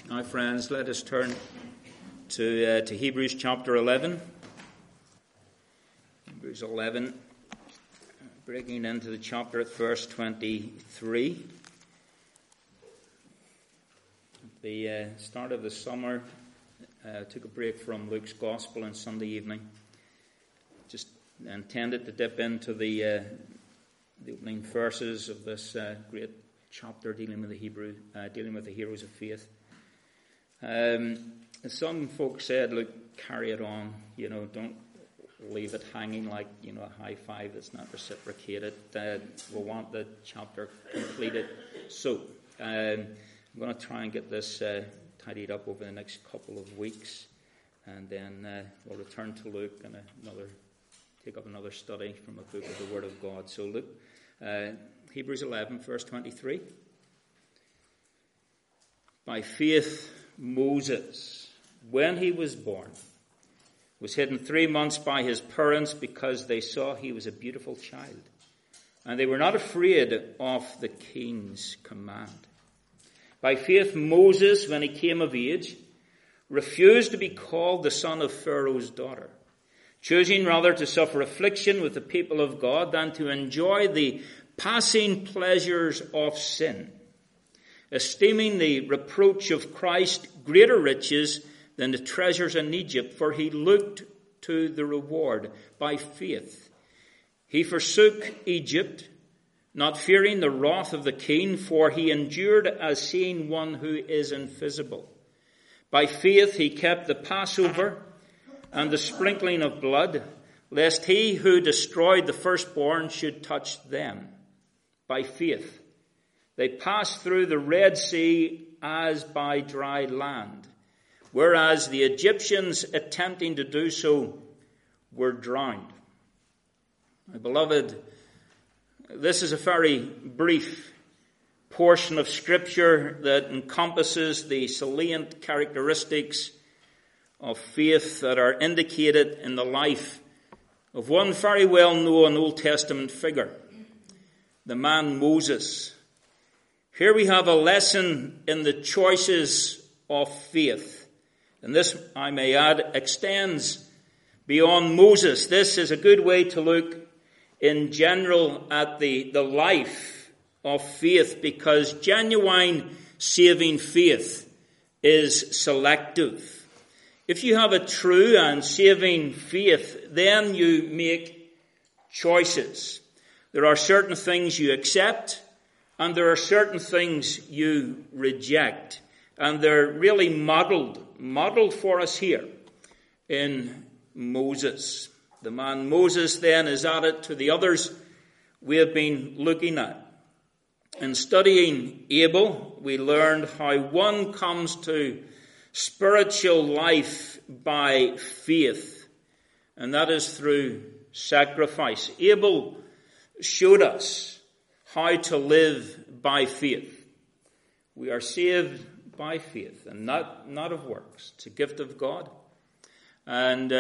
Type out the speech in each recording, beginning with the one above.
Now, friends, let us turn to Hebrews chapter 11. Hebrews 11, breaking into the chapter at verse 23. At the start of the summer, took a break from Luke's Gospel on Sunday evening. Just intended to dip into the opening verses of this great chapter dealing with the heroes of faith. Some folks said, look, carry it on, don't leave it hanging like, a high five that's not reciprocated. We'll want the chapter completed. So, I'm going to try and get this tidied up over the next couple of weeks, and then we'll return to Luke and take up another study from a book of the Word of God. So, Luke, Hebrews 11, verse 23. By faith, Moses, when he was born, was hidden 3 months by his parents because they saw he was a beautiful child, and they were not afraid of the king's command. By faith, Moses, when he came of age, refused to be called the son of Pharaoh's daughter, choosing rather to suffer affliction with the people of God than to enjoy the passing pleasures of sin, esteeming the reproach of Christ greater riches than the treasures in Egypt, for he looked to the reward. By faith he forsook Egypt, not fearing the wrath of the king, for he endured as seeing one who is invisible. By faith he kept the Passover and the sprinkling of blood, lest he who destroyed the firstborn should touch them. By faith they passed through the Red Sea as by dry land, whereas the Egyptians attempting to do so were drowned. My beloved, this is a very brief portion of Scripture that encompasses the salient characteristics of faith that are indicated in the life of one very well-known Old Testament figure, the man Moses. Here we have a lesson in the choices of faith. And this, I may add, extends beyond Moses. This is a good way to look in general at the life of faith, because genuine saving faith is selective. If you have a true and saving faith, then you make choices. There are certain things you accept, and there are certain things you reject. And they're really modeled for us here in Moses. The man Moses then is added to the others we have been looking at. In studying Abel, we learned how one comes to spiritual life by faith, and that is through sacrifice. Abel showed us how to live by faith. We are saved by faith and not of works. It's a gift of God. And,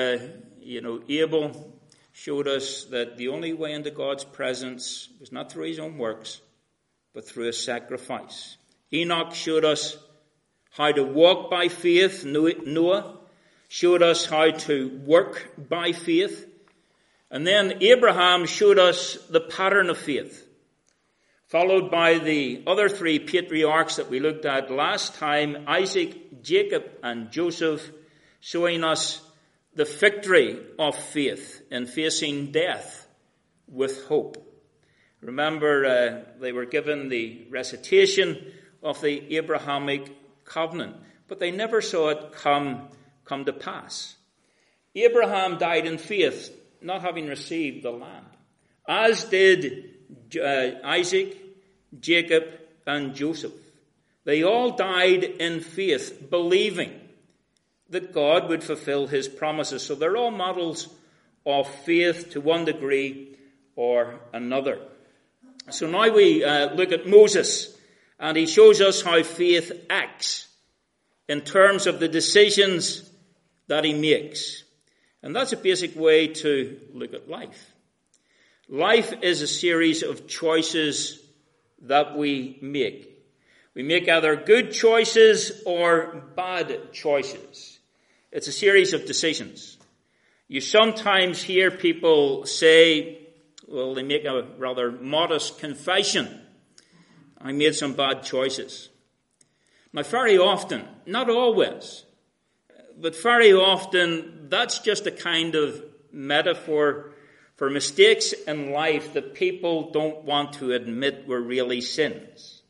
Abel showed us that the only way into God's presence was not through his own works, but through a sacrifice. Enoch showed us how to walk by faith. Noah showed us how to work by faith. And then Abraham showed us the pattern of faith, followed by the other three patriarchs that we looked at last time, Isaac, Jacob, and Joseph, showing us the victory of faith in facing death with hope. Remember, they were given the recitation of the Abrahamic covenant, but they never saw it come to pass. Abraham died in faith, not having received the land, as did Isaac, Jacob, and Joseph. They all died in faith, believing that God would fulfill his promises. So they're all models of faith to one degree or another. So now we look at Moses, and he shows us how faith acts in terms of the decisions that he makes. And that's a basic way to look at life. Life is a series of choices that we make. We make either good choices or bad choices. It's a series of decisions. You sometimes hear people say, well, they make a rather modest confession. I made some bad choices. Now, very often, not always, but very often, that's just a kind of metaphor for mistakes in life that people don't want to admit were really sins.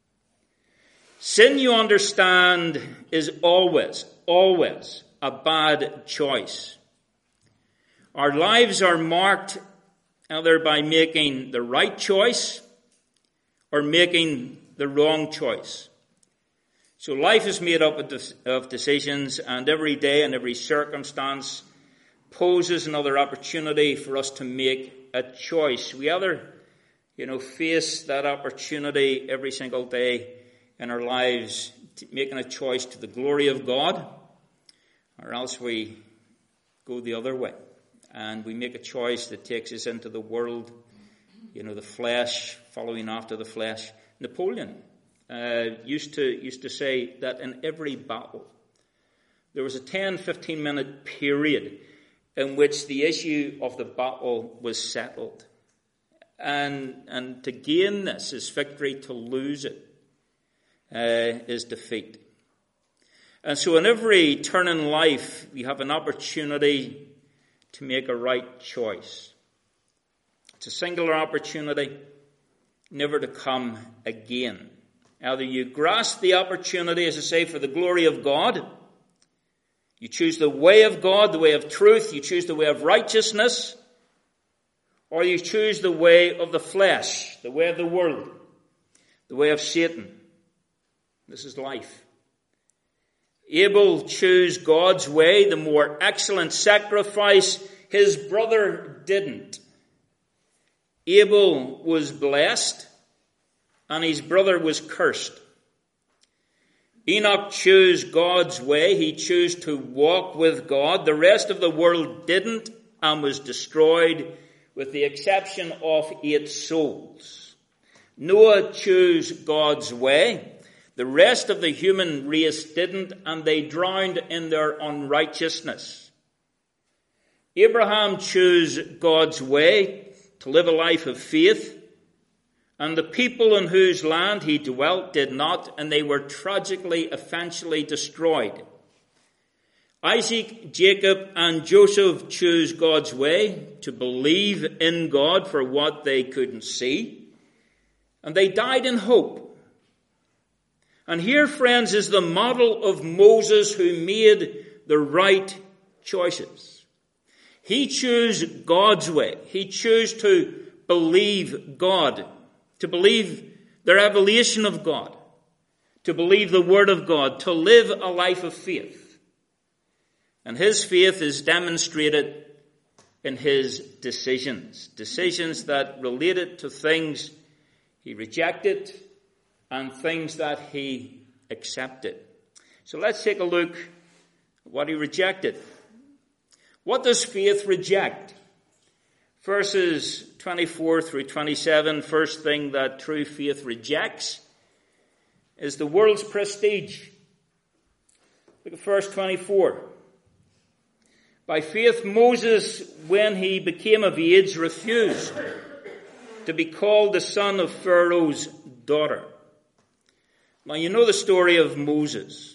Sin, you understand, is always a bad choice. Our lives are marked either by making the right choice or making the wrong choice. So life is made up of decisions, and every day and every circumstance poses another opportunity for us to make a choice. We either, face that opportunity every single day in our lives, making a choice to the glory of God, or else we go the other way. And we make a choice that takes us into the world, the flesh, following after the flesh. Napoleon used to say that in every battle, there was a 10-15 minute period in which the issue of the battle was settled. And to gain this is victory, to lose it is defeat. And so in every turn in life, we have an opportunity to make a right choice. It's a singular opportunity, never to come again. Either you grasp the opportunity, as I say, for the glory of God. You choose the way of God, the way of truth. You choose the way of righteousness. Or you choose the way of the flesh, the way of the world, the way of Satan. This is life. Abel chose God's way, the more excellent sacrifice. His brother didn't. Abel was blessed, and his brother was cursed. Enoch chose God's way. He chose to walk with God. The rest of the world didn't and was destroyed, with the exception of 8 souls. Noah chose God's way. The rest of the human race didn't, and they drowned in their unrighteousness. Abraham chose God's way to live a life of faith, and the people in whose land he dwelt did not, and they were tragically, eventually destroyed. Isaac, Jacob, and Joseph chose God's way to believe in God for what they couldn't see, and they died in hope. And here, friends, is the model of Moses, who made the right choices. He chose God's way. He chose to believe God, to believe the revelation of God, to believe the word of God, to live a life of faith. And his faith is demonstrated in his decisions that related to things he rejected and things that he accepted. So let's take a look at what he rejected. What does faith reject? Verses 24 through 27, first thing that true faith rejects is the world's prestige. Look at verse 24. By faith, Moses, when he became of age, refused to be called the son of Pharaoh's daughter. Now, you know the story of Moses.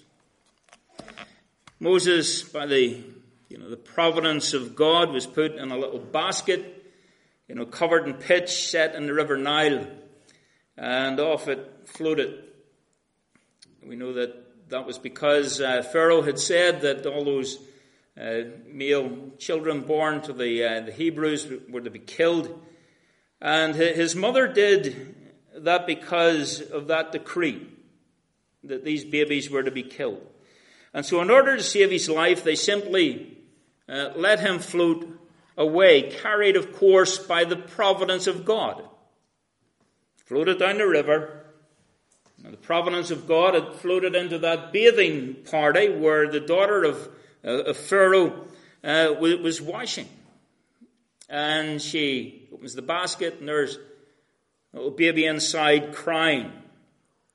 Moses, by the providence of God, was put in a little basket, covered in pitch, set in the river Nile, and off it floated. We know that was because Pharaoh had said that all those male children born to the Hebrews were to be killed. And his mother did that because of that decree, that these babies were to be killed. And so in order to save his life, they simply let him float away, carried, of course, by the providence of God. Floated down the river. And the providence of God had floated into that bathing party where the daughter of Pharaoh was washing. And she opens the basket, and there's a little baby inside crying.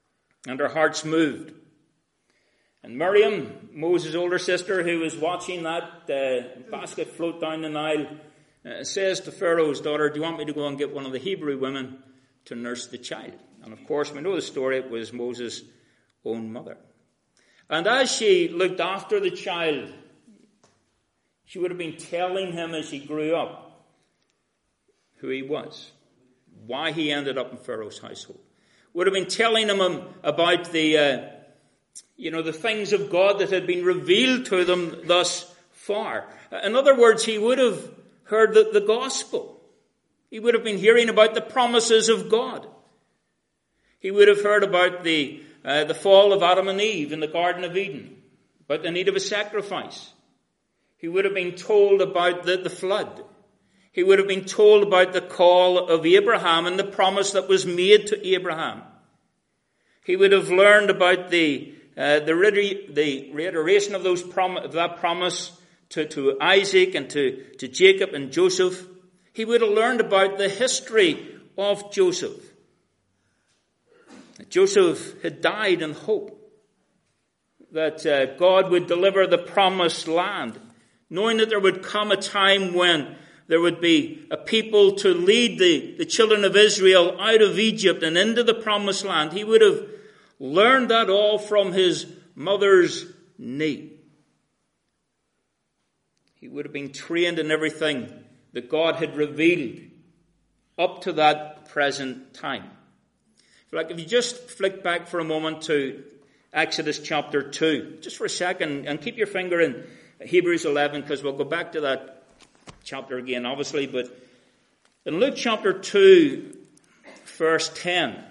and their hearts moved. And Miriam, Moses' older sister, who was watching that basket float down the Nile, says to Pharaoh's daughter, "Do you want me to go and get one of the Hebrew women to nurse the child?" And of course, we know the story. It was Moses' own mother. And as she looked after the child, she would have been telling him as he grew up who he was, why he ended up in Pharaoh's household. Would have been telling him about the things of God that had been revealed to them thus far. In other words, he would have heard the gospel. He would have been hearing about the promises of God. He would have heard about the fall of Adam and Eve in the Garden of Eden, about the need of a sacrifice. He would have been told about the flood. He would have been told about the call of Abraham and the promise that was made to Abraham. He would have learned about the reiteration of that promise to Isaac and to Jacob and Joseph. He would have learned about the history of Joseph. Joseph had died in hope that God would deliver the promised land, knowing that there would come a time when there would be a people to lead the children of Israel out of Egypt and into the promised land. He would have learned that all from his mother's knee. He would have been trained in everything that God had revealed up to that present time. If you just flick back for a moment to Exodus chapter 2, just for a second, and keep your finger in Hebrews 11, because we'll go back to that chapter again, obviously. But in Luke chapter 2, verse 10, it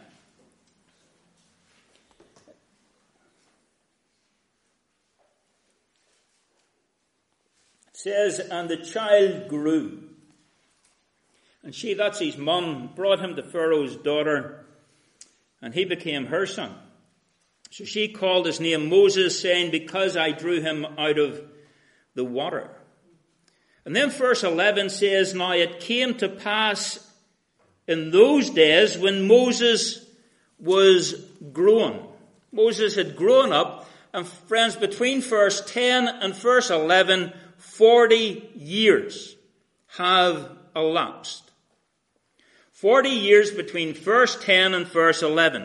says, "And the child grew. And she," that's his mum, "brought him to Pharaoh's daughter, and he became her son. So she called his name Moses, saying, because I drew him out of the water." And then verse 11 says, "Now it came to pass in those days when Moses was grown." Moses had grown up. And friends, between verse 10 and verse 11, 40 years have elapsed. 40 years between verse 10 and verse 11.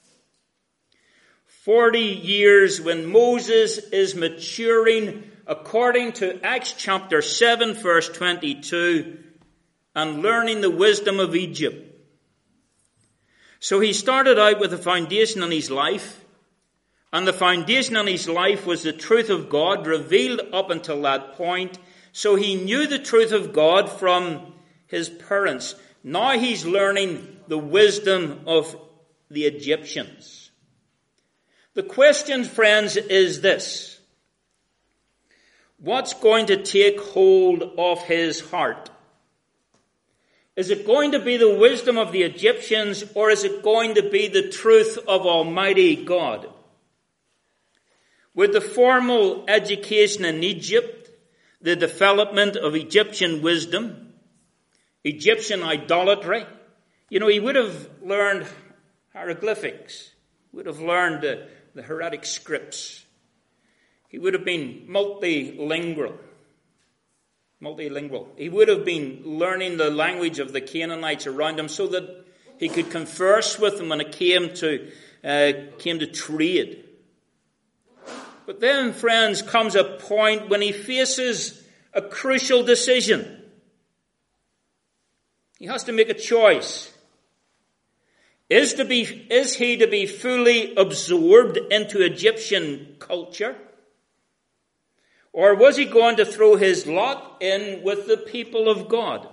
40 years when Moses is maturing according to Acts chapter 7 verse 22 and learning the wisdom of Egypt. So he started out with a foundation in his life, and the foundation in his life was the truth of God revealed up until that point. So he knew the truth of God from his parents. Now he's learning the wisdom of the Egyptians. The question, friends, is this: what's going to take hold of his heart? Is it going to be the wisdom of the Egyptians, or is it going to be the truth of Almighty God? With the formal education in Egypt, the development of Egyptian wisdom, Egyptian idolatry, he would have learned hieroglyphics, would have learned the hieratic scripts. He would have been multilingual. He would have been learning the language of the Canaanites around him so that he could converse with them when it came to trade. But then, friends, comes a point when he faces a crucial decision. He has to make a choice. Is he to be fully absorbed into Egyptian culture? Or was he going to throw his lot in with the people of God?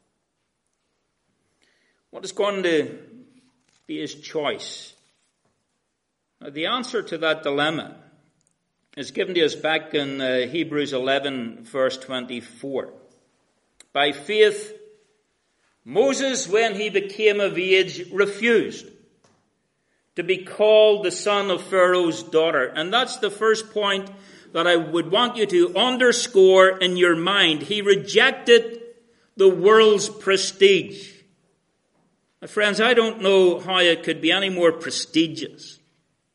What is going to be his choice? Now, the answer to that dilemma is given to us back in Hebrews 11, verse 24. By faith, Moses, when he became of age, refused to be called the son of Pharaoh's daughter. And that's the first point that I would want you to underscore in your mind. He rejected the world's prestige. My friends, I don't know how it could be any more prestigious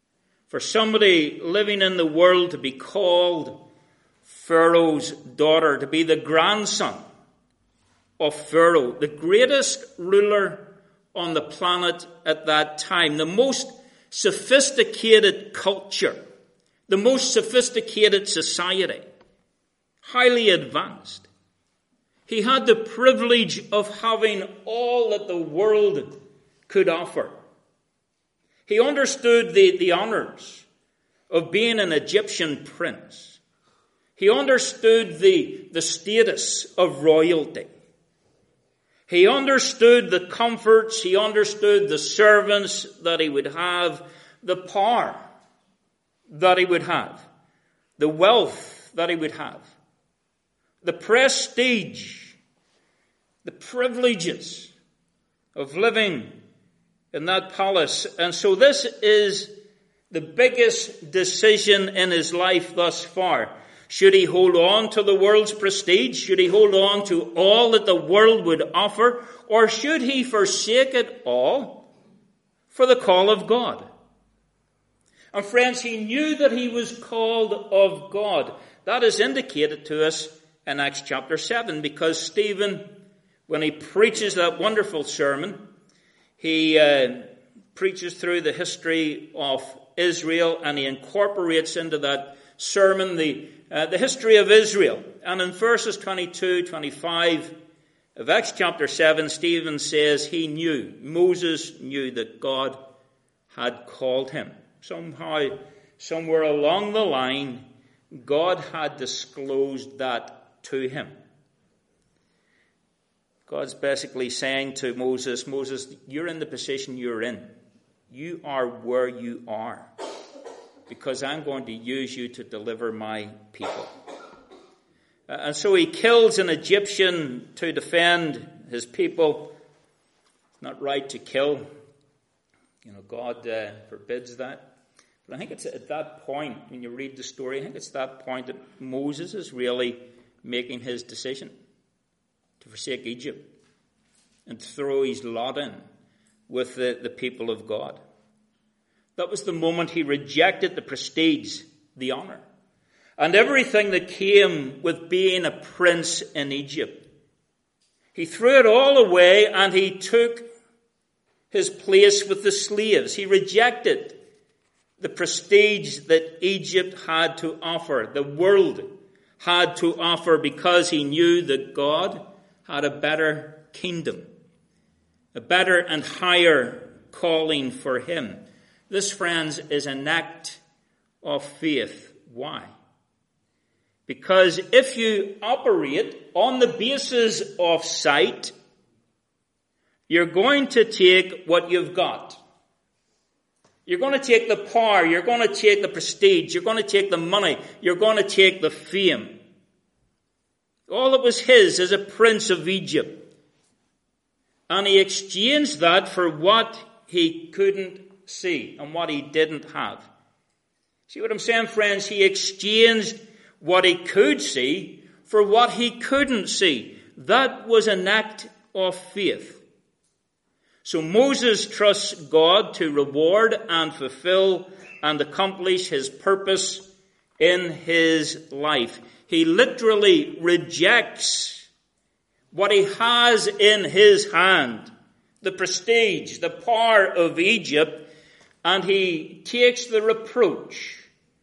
For somebody living in the world to be called Pharaoh's daughter, to be the grandson of Pharaoh, the greatest ruler on the planet at that time, the most sophisticated culture, the most sophisticated society, highly advanced. He had the privilege of having all that the world could offer. He understood the honors of being an Egyptian prince. He understood the status of royalty. He understood the comforts, he understood the servants that he would have, the power that he would have, the wealth that he would have, the prestige, the privileges of living in that palace. And so this is the biggest decision in his life thus far. Should he hold on to the world's prestige? Should he hold on to all that the world would offer? Or should he forsake it all for the call of God? And friends, he knew that he was called of God. That is indicated to us in Acts chapter 7, because Stephen, when he preaches that wonderful sermon, he preaches through the history of Israel, and he incorporates into that sermon the history of Israel. And in verses 22, 25 of Acts chapter 7, Stephen says Moses knew that God had called him. Somehow, somewhere along the line, God had disclosed that to him. God's basically saying to Moses, Moses, you're in the position you're in. You are where you are, because I'm going to use you to deliver my people. And so he kills an Egyptian to defend his people. It's not right to kill. God forbids that. But I think it's at that point, when you read the story, I think it's that point that Moses is really making his decision to forsake Egypt and throw his lot in with the people of God. That was the moment he rejected the prestige, the honor, and everything that came with being a prince in Egypt. He threw it all away and he took his place with the slaves. He rejected the prestige that Egypt had to offer, the world had to offer, because he knew that God had a better kingdom, a better and higher calling for him. This, friends, is an act of faith. Why? Because if you operate on the basis of sight, you're going to take what you've got. You're going to take the power, you're going to take the prestige, you're going to take the money, you're going to take the fame. All that was his as a prince of Egypt. And he exchanged that for what he couldn't see and what he didn't have. See what I'm saying, friends? He exchanged what he could see for what he couldn't see. That was an act of faith. So Moses trusts God to reward and fulfill and accomplish his purpose in his life. He literally rejects what he has in his hand, the prestige, the power of Egypt, and he takes the reproach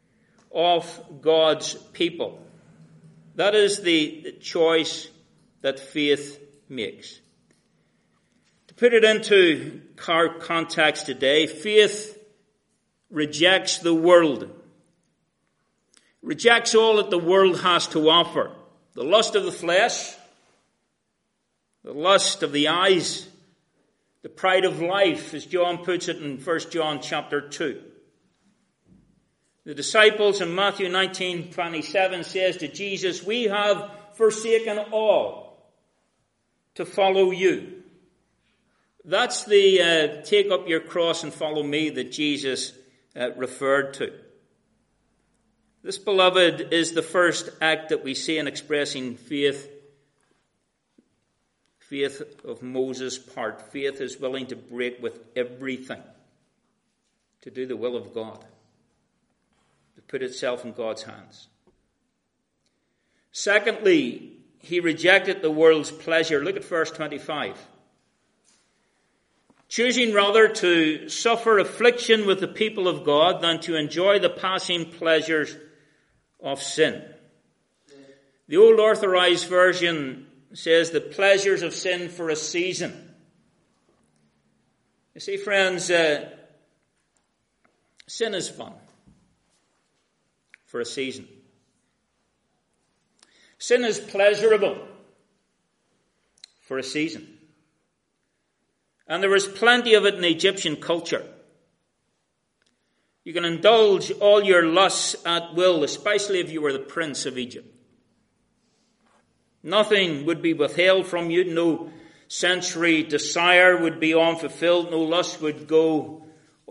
of God's people. That is the choice that faith makes. To put it into our context today, faith rejects the world, rejects all that the world has to offer. The lust of the flesh, the lust of the eyes, the pride of life, as John puts it in 1 John chapter 2. The disciples in Matthew 19:27 says to Jesus, we have forsaken all to follow you. That's the take up your cross and follow me that Jesus referred to. This, beloved, is the first act that we see in expressing faith. Faith of Moses' part. Faith is willing to break with everything to do the will of God. to put itself in God's hands. Secondly, he rejected the world's pleasure. Look at verse 25. Choosing rather to suffer affliction with the people of God than to enjoy the passing pleasures of sin. The Old Authorized Version says the pleasures of sin for a season. You see, friends, sin is fun for a season. Sin is pleasurable for a season. And there was plenty of it in Egyptian culture. You can indulge all your lusts at will, especially if you were the prince of Egypt. Nothing would be withheld from you. No sensory desire would be unfulfilled. No lust would go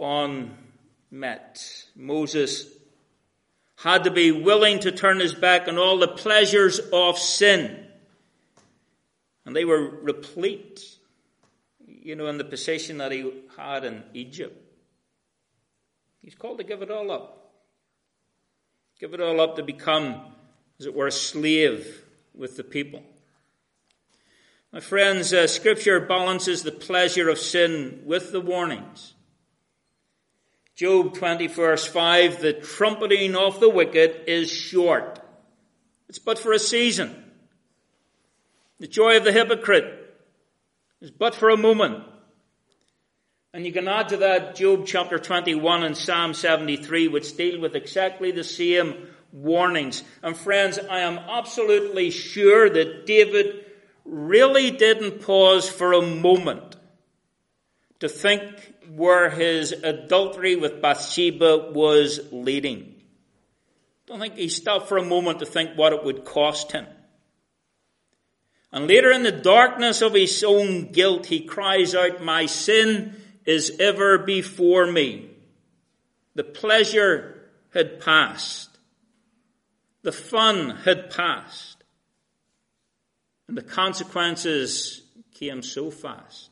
unmet. Moses had to be willing to turn his back on all the pleasures of sin. And they were replete, in the position that he had in Egypt. He's called to give it all up. Give it all up to become, as it were, a slave with the people. My friends, Scripture balances the pleasure of sin with the warnings. Job 20 verse 5, the trumpeting of the wicked is short. It's but for a season. The joy of the hypocrite is but for a moment. And you can add to that Job chapter 21 and Psalm 73, which deal with exactly the same warnings. And friends, I am absolutely sure that David really didn't pause for a moment to think where his adultery with Bathsheba was leading. I don't think he stopped for a moment to think what it would cost him. And later in the darkness of his own guilt, he cries out, "My sin is ever before me." The pleasure had passed. The fun had passed. And the consequences came so fast.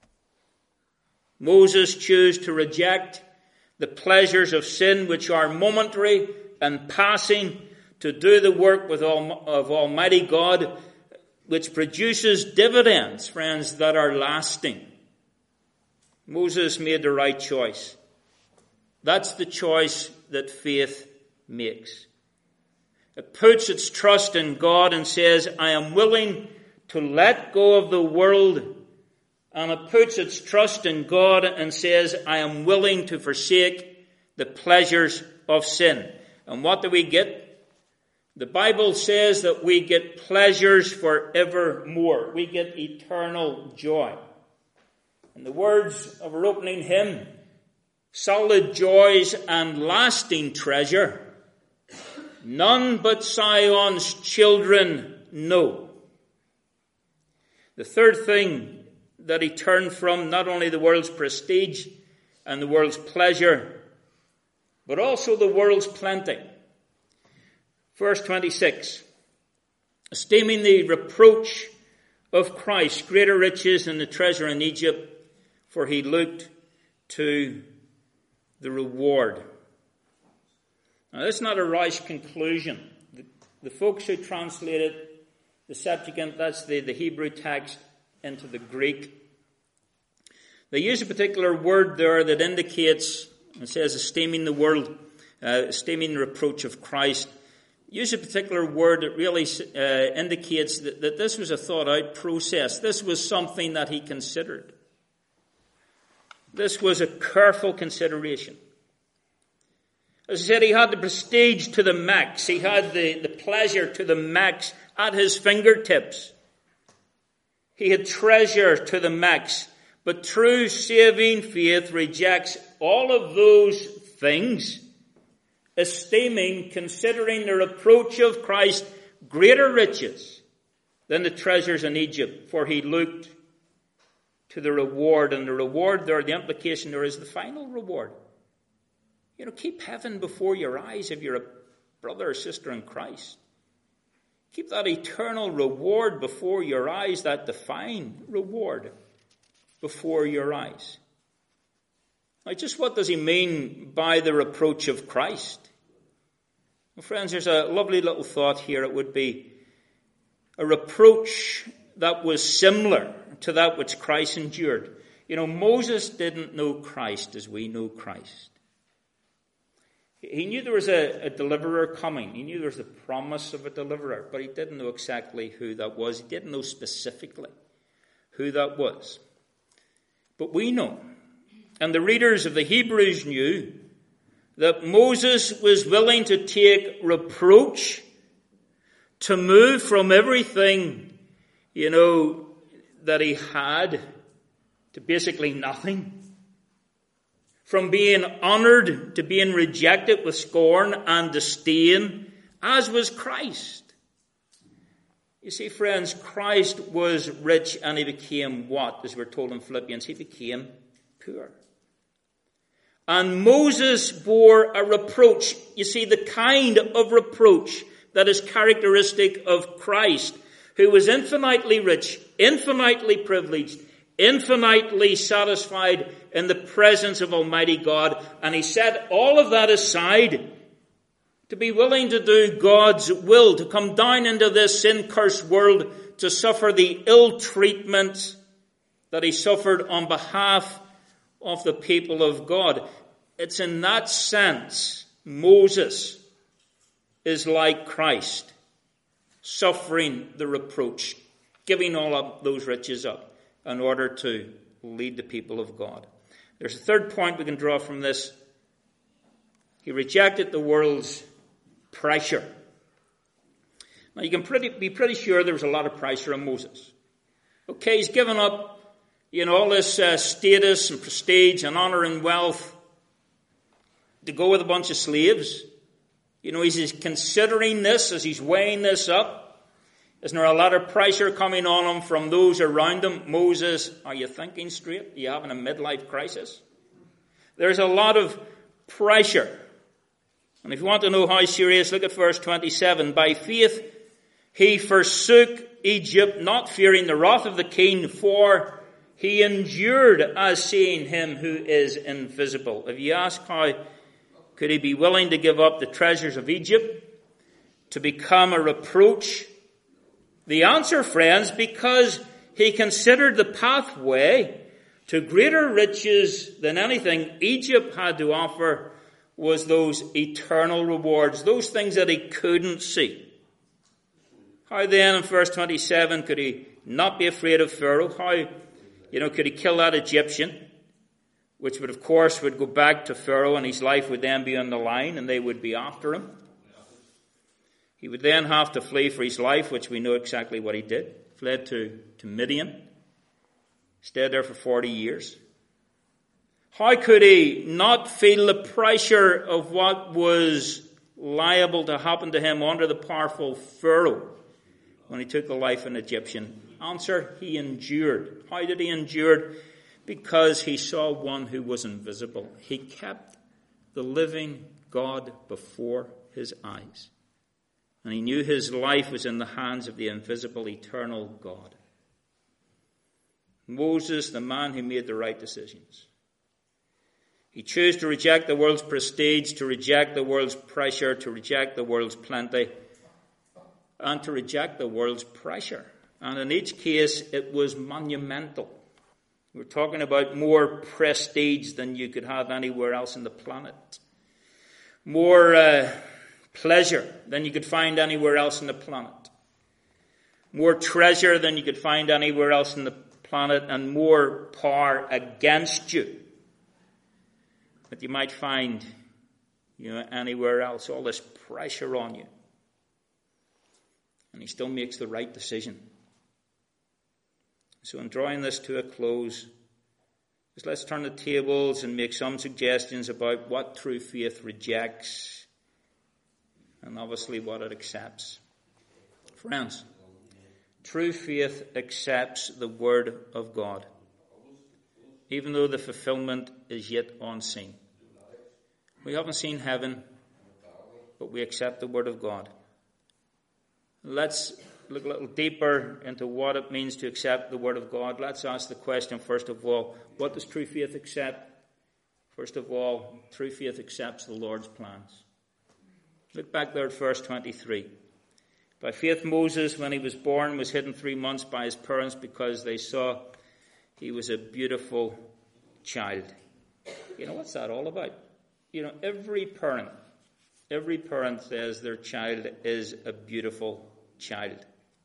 Moses chose to reject the pleasures of sin, which are momentary and passing, to do the work of Almighty God, which produces dividends, friends, that are lasting. Moses made the right choice. That's the choice that faith makes. It puts its trust in God and says, I am willing to let go of the world. And it puts its trust in God and says, I am willing to forsake the pleasures of sin. And what do we get? The Bible says that we get pleasures forevermore. We get eternal joy. In the words of our opening hymn, solid joys and lasting treasure, none but Zion's children know. The third thing that he turned from, not only the world's prestige and the world's pleasure, but also the world's plenty. Verse 26, esteeming the reproach of Christ greater riches than the treasure in Egypt, for he looked to the reward. Now, that's not a rash conclusion. The folks who translated the Septuagint, that's the Hebrew text, into the Greek, they use a particular word there that indicates, it says esteeming the world, esteeming the reproach of Christ. Use a particular word that really indicates that this was a thought-out process. This was something that he considered. This was a careful consideration. As I said, he had the prestige to the max. He had the pleasure to the max at his fingertips. He had treasure to the max. But true saving faith rejects all of those things, esteeming, considering the reproach of Christ greater riches than the treasures in Egypt, for he looked to the reward. And the reward there, the implication there is the final reward. Keep heaven before your eyes if you're a brother or sister in Christ. Keep that eternal reward before your eyes, that divine reward before your eyes. Now, just what does he mean by the reproach of Christ? Well, friends, there's a lovely little thought here. It would be a reproach that was similar to that which Christ endured. You know, Moses didn't know Christ as we know Christ. He knew there was a deliverer coming. He knew there was the promise of a deliverer, but he didn't know exactly who that was. He didn't know specifically who that was. But we know, and the readers of the Hebrews knew, that Moses was willing to take reproach, to move from everything, that he had to basically nothing. From being honored to being rejected with scorn and disdain, as was Christ. You see, friends, Christ was rich and he became what? As we're told in Philippians, he became poor. And Moses bore a reproach. You see, the kind of reproach that is characteristic of Christ, who was infinitely rich, infinitely privileged, infinitely satisfied in the presence of Almighty God. And he set all of that aside to be willing to do God's will, to come down into this sin-cursed world, to suffer the ill treatment that he suffered on behalf of the people of God. It's in that sense Moses is like Christ, suffering the reproach, giving all of those riches up in order to lead the people of God. There's a third point we can draw from this. He rejected the world's pressure. Now you can be pretty sure there was a lot of pressure on Moses. Okay, he's given up, all this status and prestige and honor and wealth to go with a bunch of slaves. He's considering this as he's weighing this up. Isn't there a lot of pressure coming on him from those around him? Moses, are you thinking straight? Are you having a midlife crisis? There's a lot of pressure. And if you want to know how serious, look at verse 27. By faith he forsook Egypt, not fearing the wrath of the king, for he endured as seeing him who is invisible. If you ask how could he be willing to give up the treasures of Egypt to become a reproach? The answer, friends, because he considered the pathway to greater riches than anything Egypt had to offer was those eternal rewards, those things that he couldn't see. How then, in verse 27, could he not be afraid of Pharaoh? How, could he kill that Egyptian? Which would, of course, would go back to Pharaoh, and his life would then be on the line, and they would be after him. He would then have to flee for his life, which we know exactly what he did. Fled to Midian. Stayed there for 40 years. How could he not feel the pressure of what was liable to happen to him under the powerful Pharaoh when he took the life of an Egyptian? Answer, he endured. How did he endure? Because he saw one who was invisible. He kept the living God before his eyes. And he knew his life was in the hands of the invisible, eternal God. Moses, the man who made the right decisions. He chose to reject the world's prestige, to reject the world's pressure, to reject the world's plenty, and to reject the world's pressure. And in each case, it was monumental. We're talking about more prestige than you could have anywhere else on the planet. More pleasure than you could find anywhere else on the planet. More treasure than you could find anywhere else on the planet, and more power against you that you might find anywhere else. All this pressure on you. And he still makes the right decision. So in drawing this to a close, just let's turn the tables and make some suggestions about what true faith rejects and obviously what it accepts. Friends, true faith accepts the Word of God, even though the fulfillment is yet unseen. We haven't seen heaven, but we accept the Word of God. Let's look a little deeper into what it means to accept the Word of God. Let's ask the question, first of all, what does true faith accept? First of all, true faith accepts the Lord's plans. Look back there at verse 23. By faith Moses, when he was born, was hidden 3 months by his parents because they saw he was a beautiful child. You know, what's that all about? You know, every parent says their child is a beautiful child.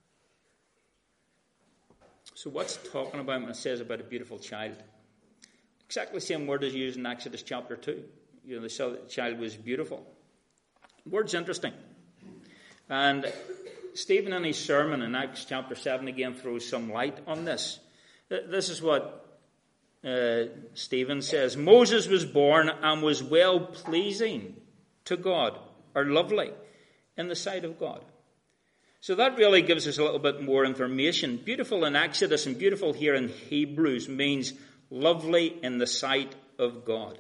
So what's it talking about when it says about a beautiful child? Exactly the same word is used in Exodus chapter 2. You know, they saw that the child was beautiful. The word's interesting. And Stephen in his sermon in Acts chapter 7 again throws some light on this. This is what Stephen says. Moses was born and was well-pleasing to God, or lovely, in the sight of God. So that really gives us a little bit more information. Beautiful in Exodus and beautiful here in Hebrews means lovely in the sight of God.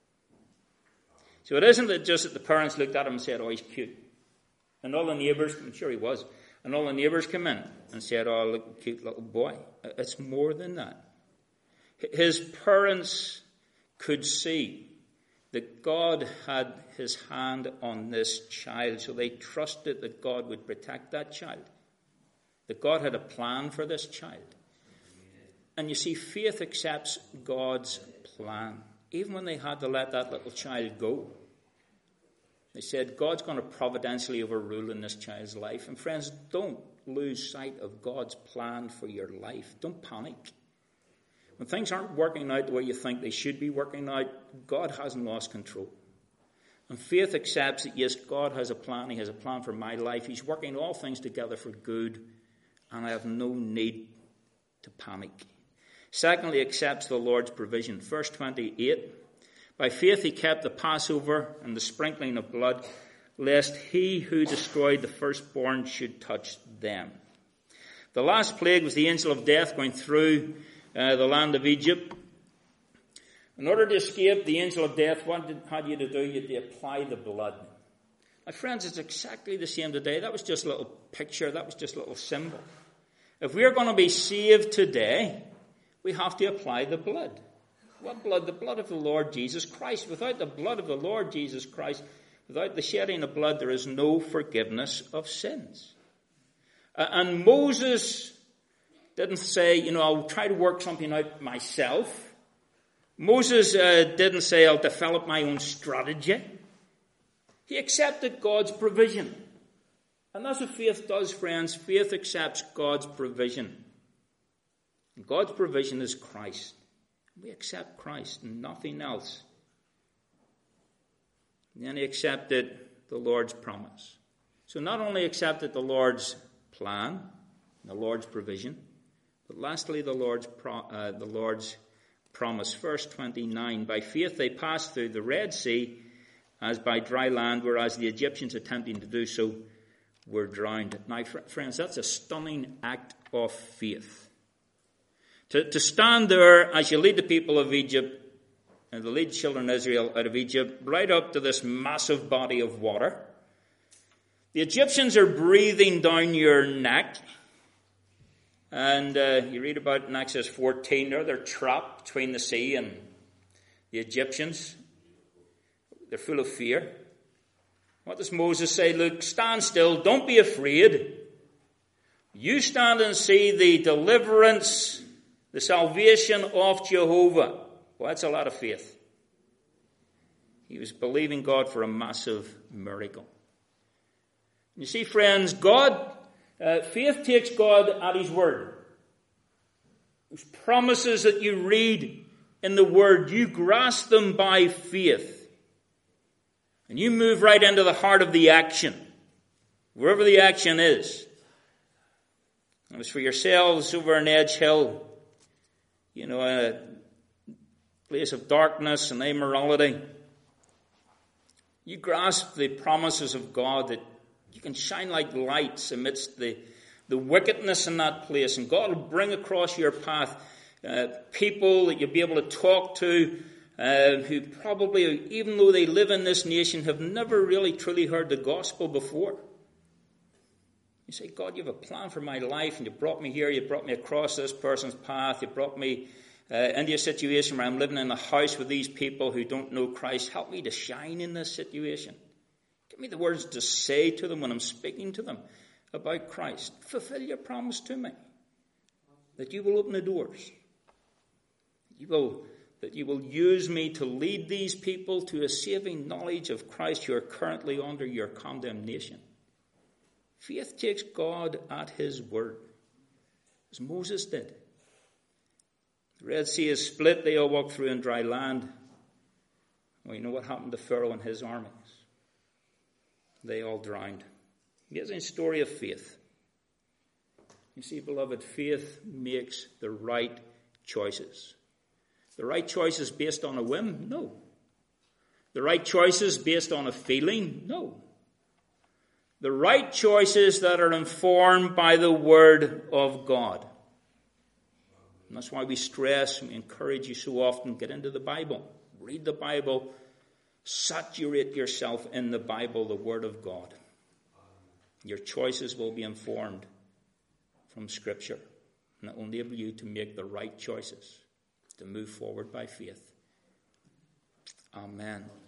So it isn't that just that the parents looked at him and said, oh, he's cute. And all the neighbours, I'm sure he was, and all the neighbours came in and said, oh, look, cute little boy. It's more than that. His parents could see that God had his hand on this child, so they trusted that God would protect that child, that God had a plan for this child. And you see, faith accepts God's plan. Even when they had to let that little child go, they said, God's going to providentially overrule in this child's life. And friends, don't lose sight of God's plan for your life. Don't panic. When things aren't working out the way you think they should be working out, God hasn't lost control. And faith accepts that, yes, God has a plan. He has a plan for my life. He's working all things together for good, and I have no need to panic. Secondly, accepts the Lord's provision. Verse 28, by faith he kept the Passover and the sprinkling of blood, lest he who destroyed the firstborn should touch them. The last plague was the angel of death going through the land of Egypt. In order to escape the angel of death, what had you to do? You had to apply the blood. My friends, it's exactly the same today. That was just a little picture. That was just a little symbol. If we're going to be saved today, we have to apply the blood. What blood? The blood of the Lord Jesus Christ. Without the blood of the Lord Jesus Christ, without the shedding of blood, there is no forgiveness of sins. And Moses didn't say, I'll try to work something out myself. Moses didn't say, I'll develop my own strategy. He accepted God's provision. And that's what faith does, friends. Faith accepts God's provision. And God's provision is Christ. We accept Christ and nothing else. And then he accepted the Lord's promise. So not only accepted the Lord's plan, the Lord's provision, but lastly the Lord's promise. Verse 29, by faith they passed through the Red Sea as by dry land, whereas the Egyptians attempting to do so were drowned. Now, friends, that's a stunning act of faith. To stand there as you lead the people of Egypt, and to lead children of Israel out of Egypt, right up to this massive body of water. The Egyptians are breathing down your neck. And you read about it in Exodus 14 there, they're trapped between the sea and the Egyptians. They're full of fear. What does Moses say? Look, stand still, don't be afraid. You stand and see the deliverance, the salvation of Jehovah. Well, that's a lot of faith. He was believing God for a massive miracle. You see, friends, faith takes God at his word. Those promises that you read in the word, you grasp them by faith. And you move right into the heart of the action, wherever the action is. And as for yourselves over in Edge Hill, a place of darkness and immorality, you grasp the promises of God that you can shine like lights amidst the wickedness in that place. And God will bring across your path people that you'll be able to talk to who probably, even though they live in this nation, have never really truly heard the gospel before. You say, God, you have a plan for my life, and you brought me here, you brought me across this person's path, you brought me into a situation where I'm living in a house with these people who don't know Christ. Help me to shine in this situation. Give me the words to say to them when I'm speaking to them about Christ. Fulfill your promise to me that you will open the doors. That you will use me to lead these people to a saving knowledge of Christ who are currently under your condemnation. Faith takes God at his word, as Moses did. The Red Sea is split. They all walk through in dry land. Well, you know what happened to Pharaoh and his armies? They all drowned. Amazing story of faith. You see, beloved, faith makes the right choices. The right choices based on a whim? No. The right choices based on a feeling? No. The right choices that are informed by the Word of God. And that's why we stress and we encourage you so often, get into the Bible. Read the Bible. Saturate yourself in the Bible, the Word of God. Your choices will be informed from Scripture. And it will enable you to make the right choices, to move forward by faith. Amen.